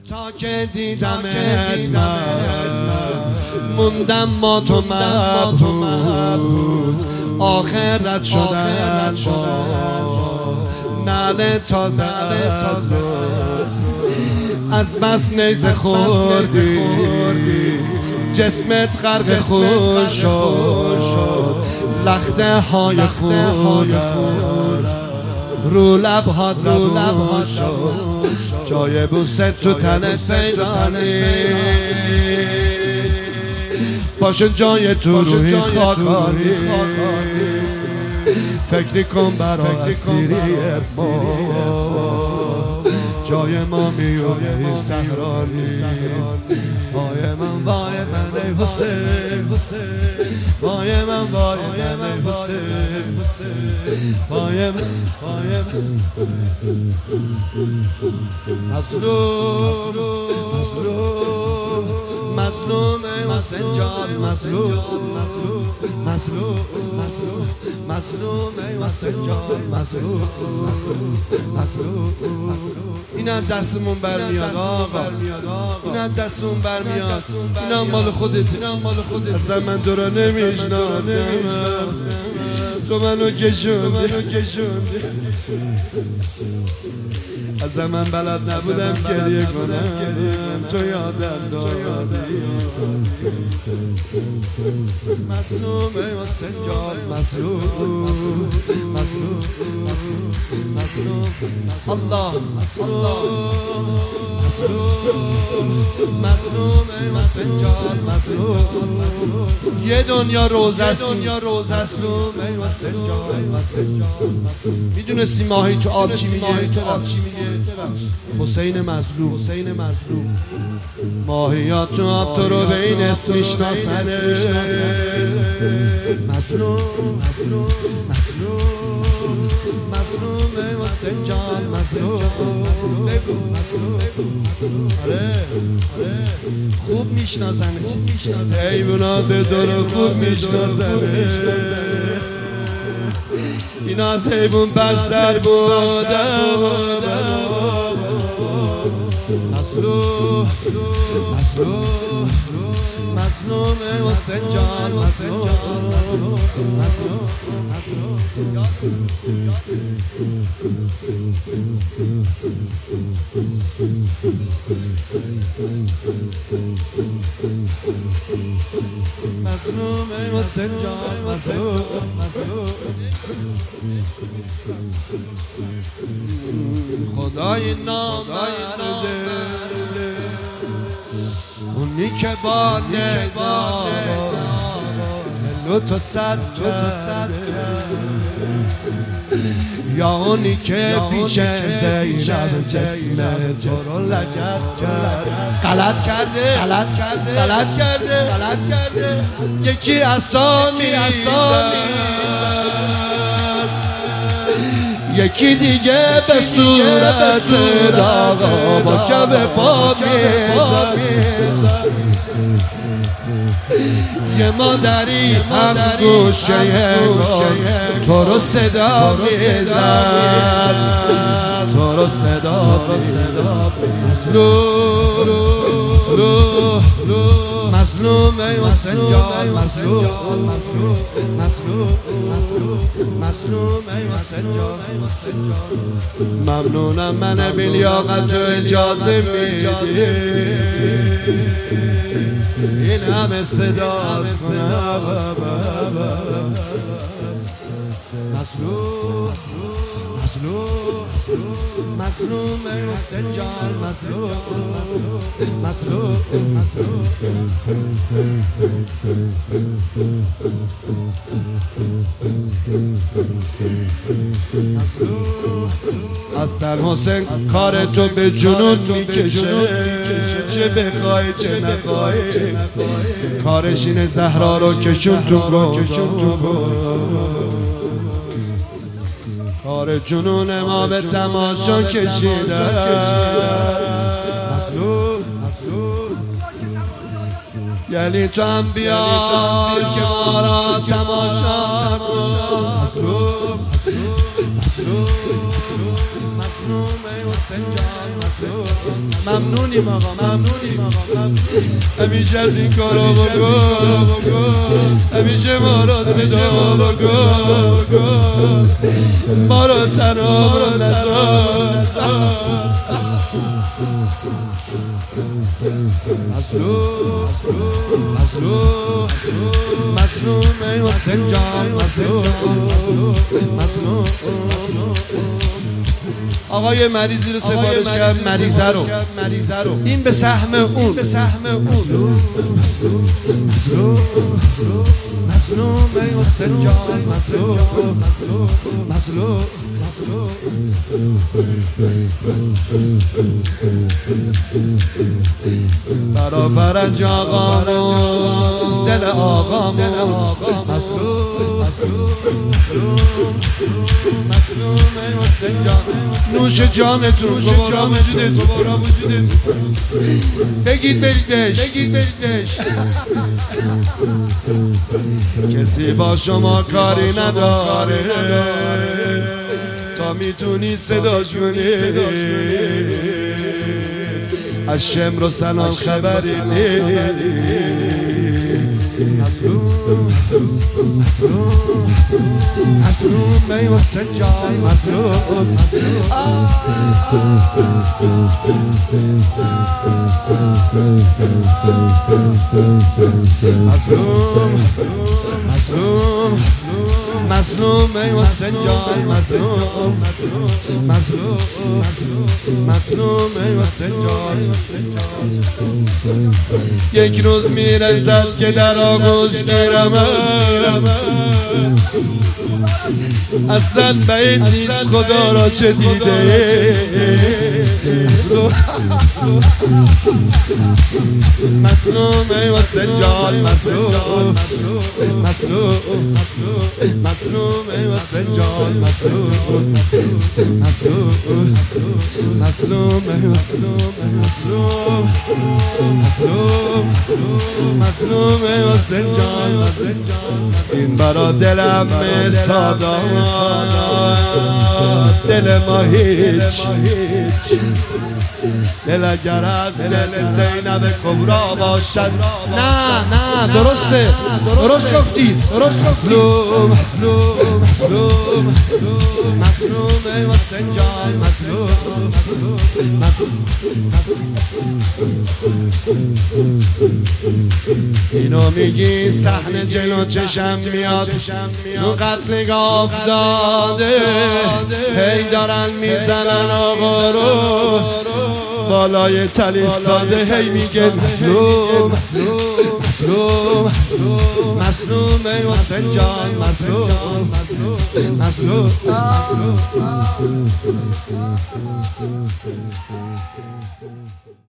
تا که دیدمت من موندم با تو مبهوت، آخرت شدن با نعل تازه از بس نیزه خوردی جسمت غرق خون شد، لخته های خون رو لبهات روون شد، جای بوست تو تنت پیدا نیست، باشه جای تو روحی خاکاری، فکری کن برای اسیری ما، جای ما میونه صحرانی، وای من وای من ای حسین، وای من وای من ای حسین، وای من وای من مظلوم مظلوم مظلوم حسین جان، مظلوم مظلوم مظلوم حسین جان، مظلوم مظلوم. این از دستمون برمیاد آقا، این از دستمون برمیاد، این هم مال خودت، اصلا من تو را نمیشنم، تو منو کشوندی، اصلا من بلد نبودم گریه کنم، تو یادم دادی. مظلوم حسین جان، مظلوم مظلوم مظلوم، الله مظلوم مظلوم حسین جان، مظلوم. یه دنیا روزه است، مظلوم حسین جان، میدونستی ماهی تو آب چی میگه؟ حسین مظلوم، ماهیات تو آب تو رو به این اسم میشناسنه، مظلوم حسین جان، مظلوم. آره خوب میشناسنه، حیونا به دور خوب میشناسنه، اینا از حیوان بستر بودن. مظلوم مظلوم حسین جان، مظلوم مظلوم حسین جان، مظلوم. خدای نامرده اونی که با نظام لطف صد کرده، یا اونی که پیش زینب جسم تو رو لگد کرد، غلط کرده یکی اسامی یکی دیگه به صورت داغا با کف پا میزد، یه مادری هم گوشه تو رو صدا میزد، مظلوم حسین جان، مظلوم حسین جان. ممنونم من بیلیاقت و اجازه میدی این همه صدا کنم. مظلوم حسین جان، مظلوم. اصلا حسین کار تو به جنون میکشه، چه بخوای چه نخوای، کارش اینه زهرا رو کشون تو کار جنون ما به تماشا کشیده. یعنی تو هم بیا که ما را تماشا کن. مظلوم ممنونیم آقا، همیشه از این کارا بکن، همیشه ما را صدا بکن، ما را تنها نذار. مظلوم ای حسین جان، مظلوم. آقا یه مریضی رو سفارش کرد، مریضه رو این به سهم اون. مظلوم ای حسین جان، مظلوم. برا فرنج آقامون، دل آقامون، مظلوم ای حسین جان. نوش جانتون، دوباره وجودتون، بگید برید بهش. کسی با شما کاری نداره تا میتونی صداش کنی. از شمر و سنان خبری نیست. مظلوم ای حسین جان، مظلوم. مظلوم ای حسین جان، مظلوم ای حسین جان. یک روز میرسد که در آغوش گیرم، اصلا بعید نیست خدا را چه دیده. مظلوم ای حسین جان، مظلوم ای حسین جان، مظلوم ای حسین جان. این برا دلم سادات، دل ما هیچ. دل اگر از دل زینب کبرا باشد، نه درست گفتی. مظلوم ای حسین جان، اینو میگی صحنه جلو چشم میاد، رو قتل گاف داده، هی دارن میزنن آقا رو بالای تلی ساده. هی میگه مظلوم ای حسین جان، مظلوم.